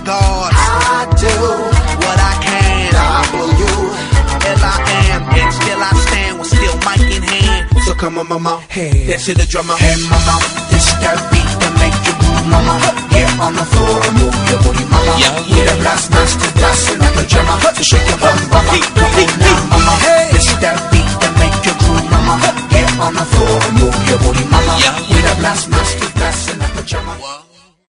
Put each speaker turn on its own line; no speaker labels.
gods.
I do
What I can,
for you.
as I am, and still I stand with still mic in hand.
So come on, mama.
Hey, that's it, the drummer.
Hey, mama, this that beat that make you move, mama. Get on the floor and move your booty, mama.
Yeah.
With a blast, master, dancing like a drummer. So shake your bum, mama.